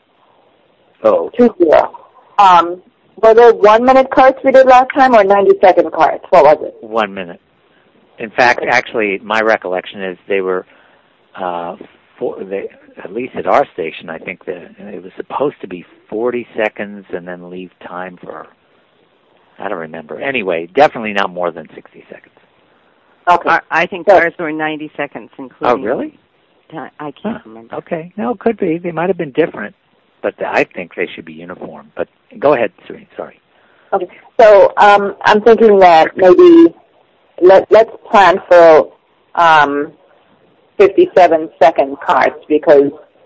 Oh. Two zero. Um, were there one-minute cards we did last time or ninety-second cards? What was it? One minute. In fact, actually, my recollection is they were, uh, for, they, at least at our station, I think that it was supposed to be forty seconds and then leave time for, I don't remember. Anyway, definitely not more than sixty seconds. Okay. I, I think so, ours were ninety seconds, including... Oh, really? Time. I can't huh. remember. Okay. No, it could be. They might have been different, but I think they should be uniform. But go ahead, Serene. Sorry. Okay. So um, I'm thinking that maybe let, let's plan for um, fifty-seven second cards because,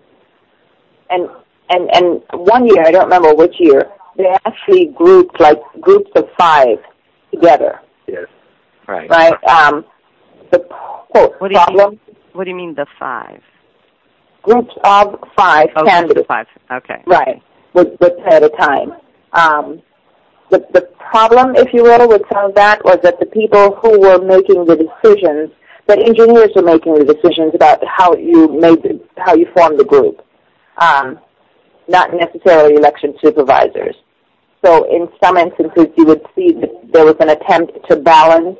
and, and, and one year, I don't remember which year, they actually grouped like groups of five together. Yes. Right. Right. Um, the quote what do you problem. Mean, what do you mean the five? Groups of five oh, candidates. Five. Okay. Right. With with at a time. Um, the the problem, if you will, with some of that was that the people who were making the decisions, that engineers were making the decisions about how you made the, how you formed the group, um, not necessarily election supervisors. So in some instances, you would see that there was an attempt to balance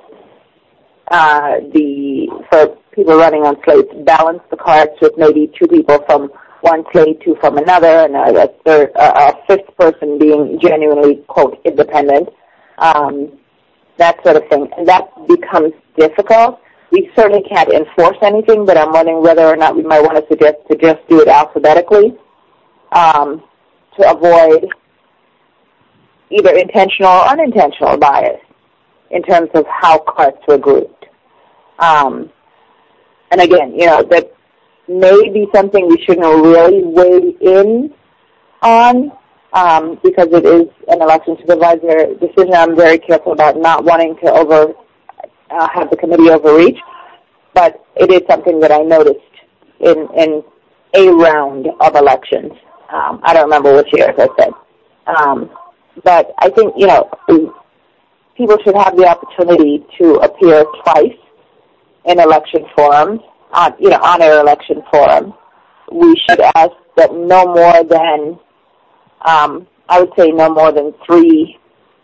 uh, the, for people running on slates, balance the cards with maybe two people from one slate, two from another, and a, third, a, a fifth person being genuinely, quote, independent, um, that sort of thing. And that becomes difficult. We certainly can't enforce anything, but I'm wondering whether or not we might want to suggest to just do it alphabetically um, to avoid either intentional or unintentional bias in terms of how cards were grouped. Um, and again, you know, that may be something we shouldn't really weigh in on um, because it is an election supervisor decision. I'm very careful about not wanting to over uh, have the committee overreach, but it is something that I noticed in, in a round of elections. Um, I don't remember which year, as I said. Um, But I think, you know, people should have the opportunity to appear twice in election forums, on, you know, on-air election forums. We should ask that no more than, um, I would say no more than three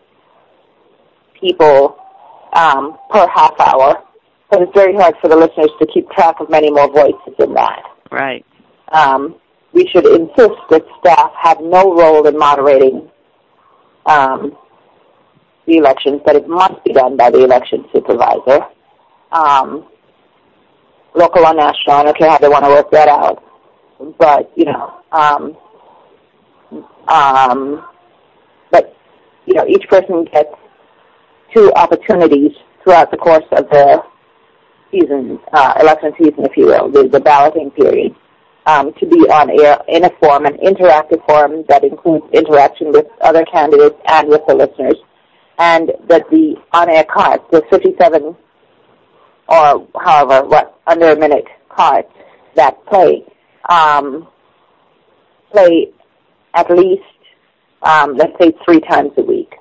people um, per half hour, because it's very hard for the listeners to keep track of many more voices than that. Right. Um, we should insist that staff have no role in moderating Um, the elections, that it must be done by the election supervisor, um, local or national. I don't care how they want to work that out. But, you know, um, um, but, you know, each person gets two opportunities throughout the course of the season, uh, election season, if you will, the, the balloting period. Um, to be on air in a forum, an interactive forum that includes interaction with other candidates and with the listeners, and that the on-air cards, the fifty-seven or however, what, under a minute cards that play, um, play at least, um, let's say, three times a week.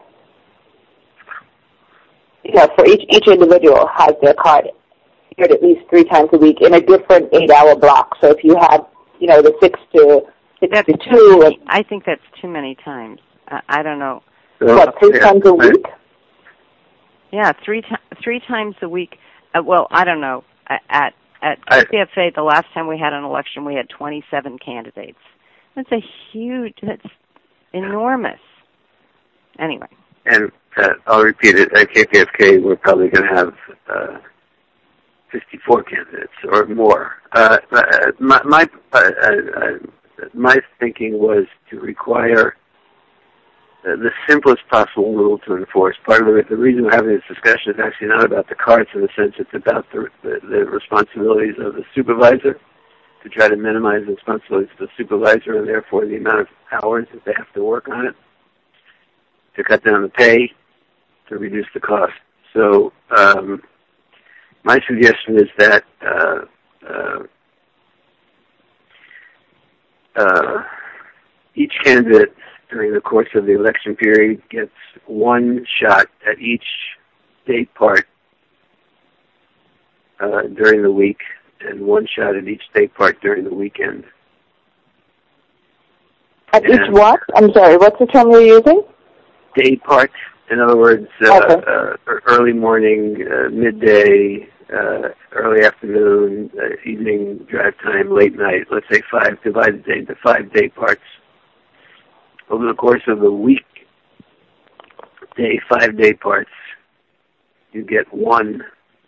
You know, for each, each individual has their card aired at least three times a week in a different eight-hour block. So if you have, you know, the six to six that's to two, and, I think that's too many times. Uh, I don't know. What, three yeah. times a week? Yeah, three times three times a week. Uh, well, I don't know. At at I, C F A, the last time we had an election, we had twenty-seven candidates. That's a huge. That's enormous. Anyway. And uh, I'll repeat it. At K P F K, we're probably going to have uh, fifty-four candidates or more. Uh, my my, uh, uh, my thinking was to require uh, the simplest possible rule to enforce. Part of the, the reason we're having this discussion is actually not about the carts in the sense it's about the, the, the responsibilities of the supervisor, to try to minimize the responsibilities of the supervisor and therefore the amount of hours that they have to work on it, to cut down the pay, to reduce the cost. So um, my suggestion is that uh, uh, uh, each candidate during the course of the election period gets one shot at each day part uh, during the week and one shot at each day part during the weekend. At and each what? I'm sorry, what's the term you're using? Day part. In other words, uh, okay. uh, early morning, uh, midday, uh, early afternoon, uh, evening drive time, late night, let's say five, divide the day into five day parts. Over the course of the week, day, five day parts, you get one,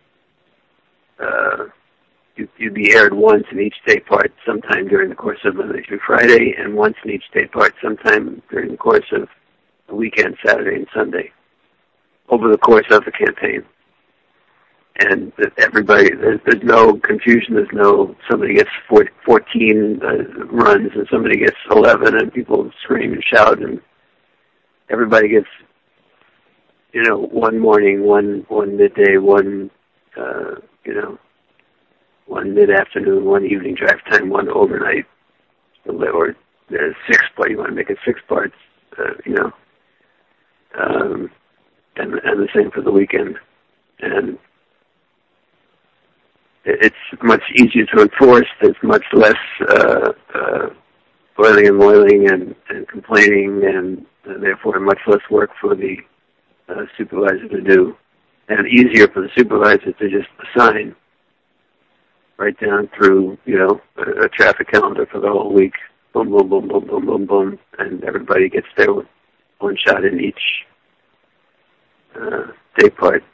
uh, you, you'd be aired once in each day part sometime during the course of Monday through Friday, and once in each day part sometime during the course of the weekend, Saturday and Sunday, over the course of the campaign. And that everybody, there's, there's no confusion, there's no, somebody gets fourteen uh, runs and somebody gets eleven and people scream and shout and everybody gets, you know, one morning, one, one midday, one, uh, you know, one mid-afternoon, one evening drive time, one overnight, or there's six part, you want to make it six parts, uh, you know, um, and, and the same for the weekend. And it's much easier to enforce. There's much less uh, uh, boiling and boiling and, and complaining, and, and therefore much less work for the uh, supervisor to do, and easier for the supervisor to just assign right down through, you know, a, a traffic calendar for the whole week. Boom, boom, boom, boom, boom, boom, boom, and everybody gets there with one shot in each uh, day part.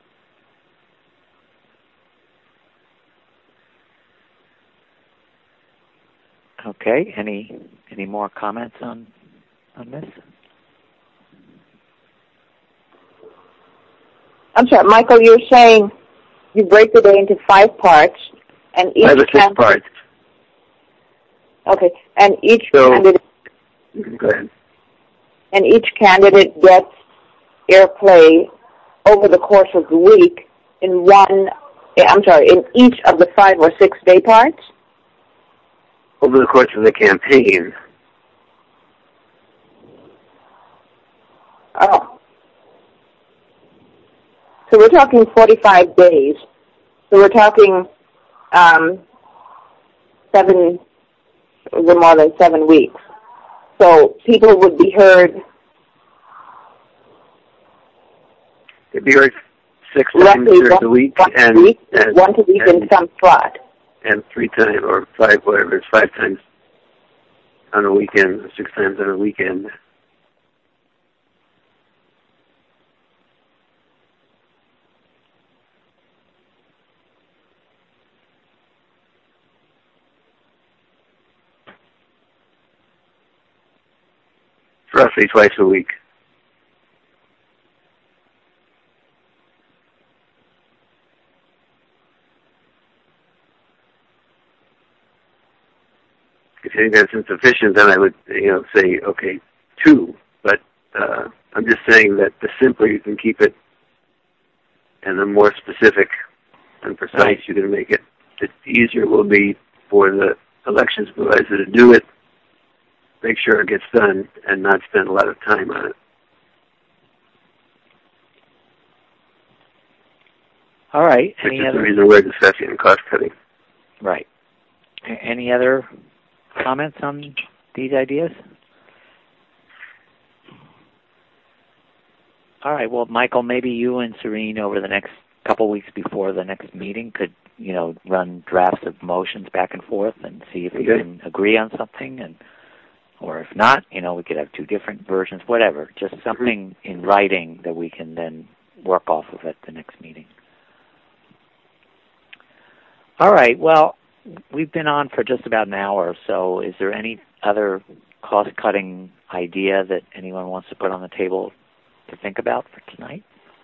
Okay. Any any more comments on on this? I'm sorry, Michael, you're saying you break the day into five parts, and each five or six candidate, parts. Okay, and each so, candidate. Go ahead. And each candidate gets airplay over the course of the week in one. I'm sorry, in each of the five or six day parts. Over the course of the campaign. Oh. So we're talking forty-five days. So we're talking um, seven, the more than seven weeks. So people would be heard. They'd be heard six times during one, the week, one and, week, and once a week and, in some slot. And three times, or five, whatever, it's five times on a weekend, or six times on a weekend. Roughly twice a week. If you think that's insufficient, then I would, you know, say, okay, two. But uh, I'm just saying that the simpler you can keep it, and the more specific and precise right. you can make it, the easier it will be for the election supervisor to do it, make sure it gets done, and not spend a lot of time on it. All right. Which Any is other... the reason we're discussing cost cutting. Right. Any other comments on these ideas? All right. Well, Michael, maybe you and Serene over the next couple weeks before the next meeting could, you know, run drafts of motions back and forth and see if we okay. can agree on something, and or if not, you know, we could have two different versions, whatever. Just something mm-hmm. in writing that we can then work off of at the next meeting. All right. Well, we've been on for just about an hour or so. Is there any other cost-cutting idea that anyone wants to put on the table to think about for tonight?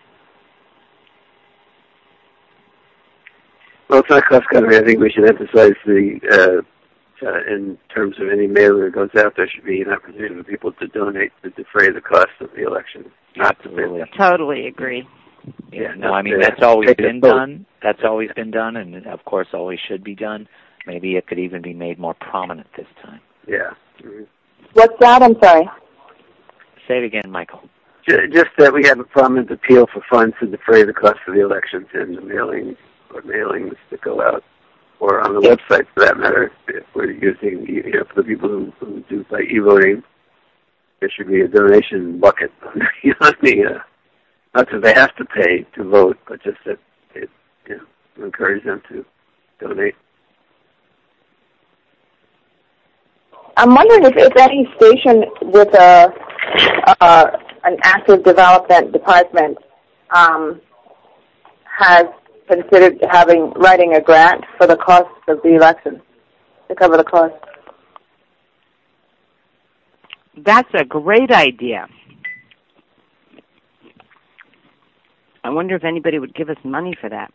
Well, it's not cost-cutting. I think we should emphasize the, uh, uh, in terms of any mailer that goes out, there should be an opportunity for people to donate to defray the cost of the election. Not Absolutely. To Totally agree. Yeah, no, I mean, that's always been done. That's always been done, and of course always should be done. Maybe it could even be made more prominent this time. Yeah. Mm-hmm. What's that? I'm sorry. Say it again, Michael. Just that we have a prominent appeal for funds to defray the cost of the elections and the mailing or mailings that go out, or on the website for that matter. If we're using, you know, for the people who, who do by e-voting, there should be a donation bucket on the, uh, not that they have to pay to vote, but just that it, you know, encourage them to donate. I'm wondering if, if any station with a uh, an active development department um, has considered having writing a grant for the cost of the election to cover the cost. That's a great idea. I wonder if anybody would give us money for that.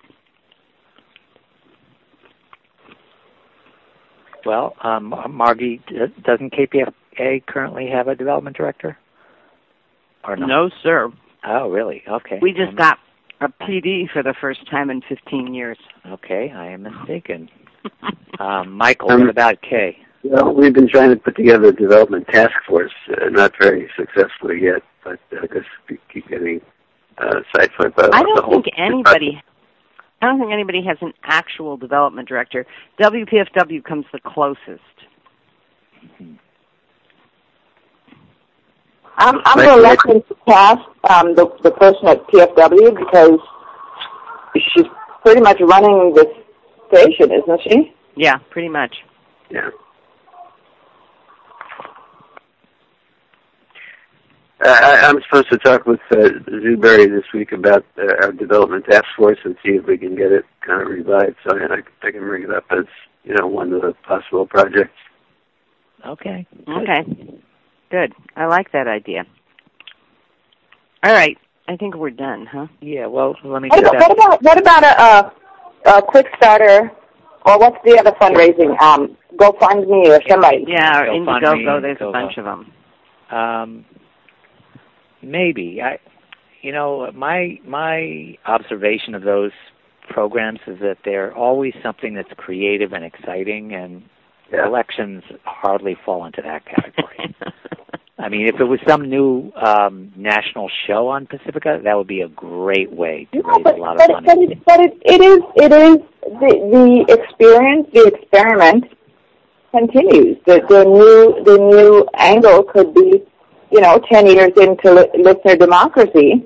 Well, um, Margie, doesn't K P F A currently have a development director? Or no? No, sir. Oh, really? Okay. We just um, got a P D for the first time in fifteen years. Okay, I am mistaken. um, Michael, um, what about Kay? Well, we've been trying to put together a development task force, uh, not very successfully yet, but uh, I guess we keep getting uh, sidetracked by I the don't whole think anybody... I don't think anybody has an actual development director. W P F W comes the closest. I'm, I'm reluctant to pass um, the, the person at P F W because she's pretty much running this station, isn't she? Yeah, pretty much. Yeah. Uh, I, I'm supposed to talk with uh, Zewberry this week about uh, our development task force and see if we can get it kind of revived. So I, I can bring it up as, you know, one of the possible projects. Okay. Okay. Good. I like that idea. All right. I think we're done, huh? Yeah, well, let me What just about, what about, what about a, a, a quick starter, or what's the other fundraising? Um, GoFundMe or somebody? Yeah, or GoFundMe, Indiegogo, there's Go a bunch of them. Um, maybe. I, you know, my my observation of those programs is that they're always something that's creative and exciting, and yeah. elections hardly fall into that category. I mean, if it was some new um, national show on Pacifica, that would be a great way to no, raise but, a lot but, of money. But, it, but it, it is, it is the, the experience, the experiment continues. The, the new the new angle could be, you know, ten years into li- listener democracy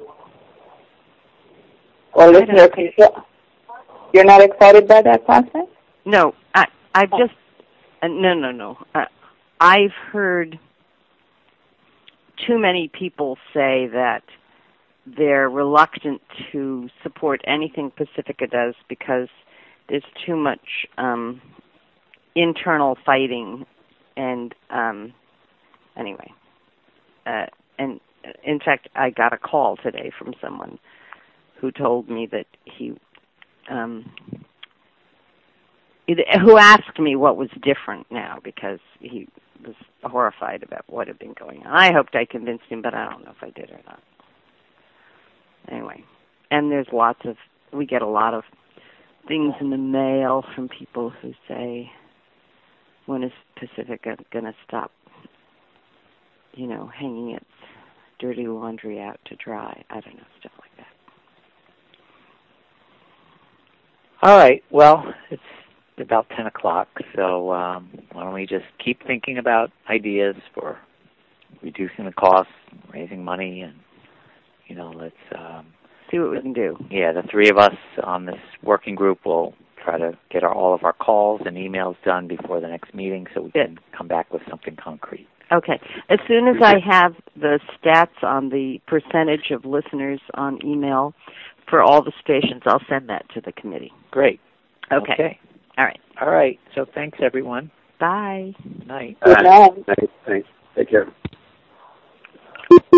or listener control. You're not excited by that prospect? No, I I've just uh, no no no. Uh, I've heard too many people say that they're reluctant to support anything Pacifica does because there's too much um, internal fighting, and um, anyway, uh, and in fact, I got a call today from someone who told me that he, um, who asked me what was different now because he was horrified about what had been going on. I hoped I convinced him, but I don't know if I did or not. Anyway, and there's lots of, we get a lot of things in the mail from people who say, when is Pacifica going to stop, you know, hanging its dirty laundry out to dry? I don't know, stuff like that. All right, well, it's about ten o'clock, so um, why don't we just keep thinking about ideas for reducing the costs, raising money, and, you know, let's... Um, see what we can do. Yeah, the three of us on this working group will try to get our, all of our calls and emails done before the next meeting so we can come back with something concrete. Okay. As soon as I have the stats on the percentage of listeners on email for all the stations, I'll send that to the committee. Great. Okay. Okay. All right. All right. So thanks, everyone. Bye. Night. Good night. Thanks. Take care.